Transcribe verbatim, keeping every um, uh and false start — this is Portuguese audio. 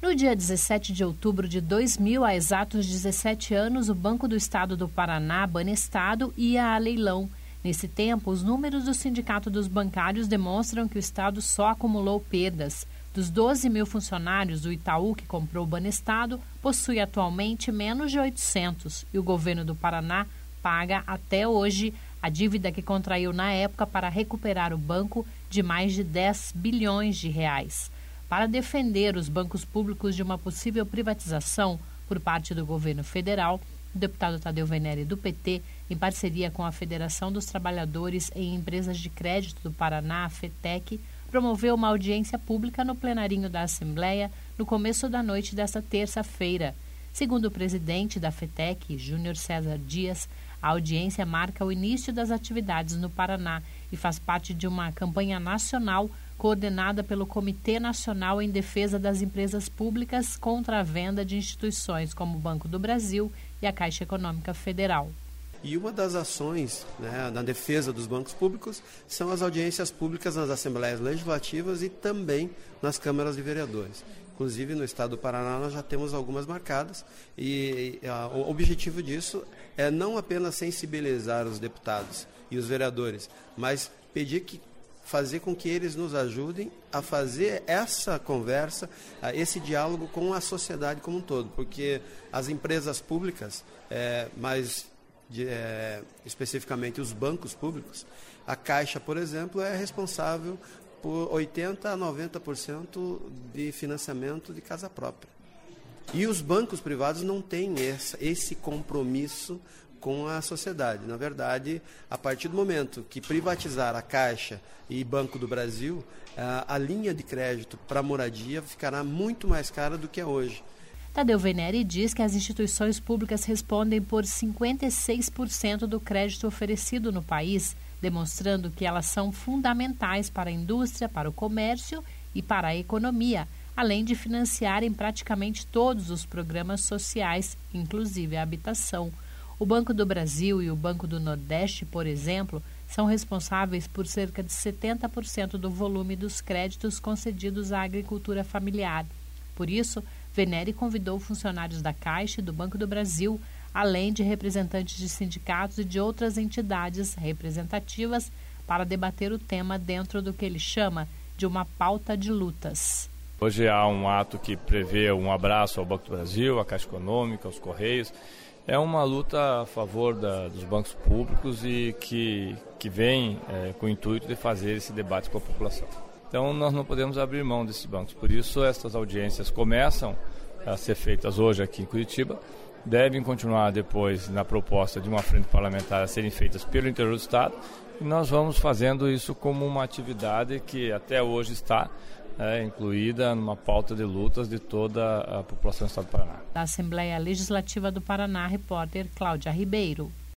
No dia dezessete de outubro de dois mil, há exatos dezessete anos, o Banco do Estado do Paraná, Banestado, ia a leilão. Nesse tempo, os números do Sindicato dos Bancários demonstram que o Estado só acumulou perdas. Dos doze mil funcionários, o Itaú, que comprou o Banestado, possui atualmente menos de oitocentos e o governo do Paraná paga até hoje a dívida que contraiu na época para recuperar o banco de mais de dez bilhões de reais. Para defender os bancos públicos de uma possível privatização por parte do governo federal, o deputado Tadeu Venere, do P T, em parceria com a Federação dos Trabalhadores em Empresas de Crédito do Paraná, a FETEC, promoveu uma audiência pública no plenarinho da Assembleia no começo da noite desta terça-feira. Segundo o presidente da FETEC, Júnior César Dias, a audiência marca o início das atividades no Paraná e faz parte de uma campanha nacional coordenada pelo Comitê Nacional em Defesa das Empresas Públicas contra a venda de instituições como o Banco do Brasil e a Caixa Econômica Federal. E uma das ações, né, na defesa dos bancos públicos são as audiências públicas nas Assembleias Legislativas e também nas câmaras de vereadores. Inclusive, no estado do Paraná, nós já temos algumas marcadas e a, o objetivo disso é não apenas sensibilizar os deputados e os vereadores, mas pedir que fazer com que eles nos ajudem a fazer essa conversa, esse diálogo com a sociedade como um todo, porque as empresas públicas, é, mais de, é, especificamente os bancos públicos, a Caixa, por exemplo, é responsável por oitenta por cento a noventa por cento de financiamento de casa própria. E os bancos privados não têm esse, esse compromisso com a sociedade. Na verdade, a partir do momento que privatizar a Caixa e Banco do Brasil, a, a linha de crédito para moradia ficará muito mais cara do que é hoje. Tadeu Venere diz que as instituições públicas respondem por cinquenta e seis por cento do crédito oferecido no país, demonstrando que elas são fundamentais para a indústria, para o comércio e para a economia, além de financiarem praticamente todos os programas sociais, inclusive a habitação. O Banco do Brasil e o Banco do Nordeste, por exemplo, são responsáveis por cerca de setenta por cento do volume dos créditos concedidos à agricultura familiar. Por isso, Venere convidou funcionários da Caixa e do Banco do Brasil, além de representantes de sindicatos e de outras entidades representativas, para debater o tema dentro do que ele chama de uma pauta de lutas. Hoje há um ato que prevê um abraço ao Banco do Brasil, à Caixa Econômica, aos Correios. É uma luta a favor da, dos bancos públicos e que, que vem é, com o intuito de fazer esse debate com a população. Então nós não podemos abrir mão desses bancos, por isso essas audiências começam a ser feitas hoje aqui em Curitiba, devem continuar depois na proposta de uma frente parlamentar a serem feitas pelo interior do estado e nós vamos fazendo isso como uma atividade que até hoje está É, incluída numa pauta de lutas de toda a população do estado do Paraná. Da Assembleia Legislativa do Paraná, repórter Cláudia Ribeiro.